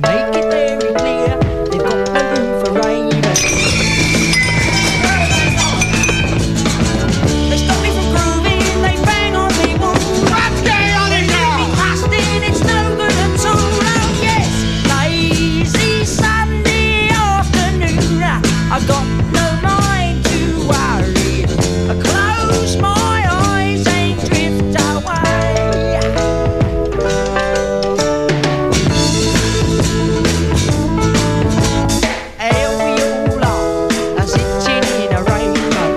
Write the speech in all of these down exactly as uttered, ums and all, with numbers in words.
make it very clear, they've got no room for ravers. They stop me from grooving, they bang on me wall. What day on it now? They leave me busting, it's no good at all. Oh yes, lazy Sunday afternoon, I've got no mind to worry. I close my eyes and drift away. Here we all are, sitting in a rainbow.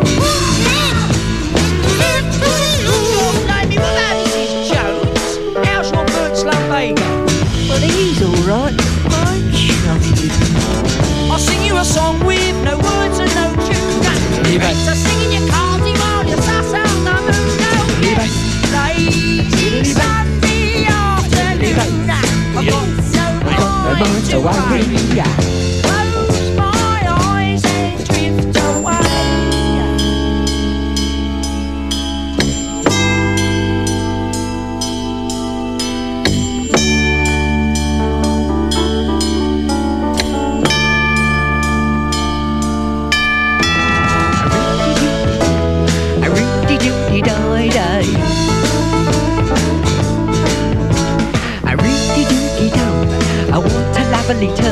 Blimey, what about Missus Jones? How's your bird lumbago? Well, he's alright, I'm chuffed. I'll sing you a song with no words and no tune. It's a singing your cardi while you suss out the moon. Oh yes, lazy Sunday afternoon, I've got no mind to worry. Close my eyes and drift away. A rooty dooty die die. A rooty dooty do. I want a lovely turn.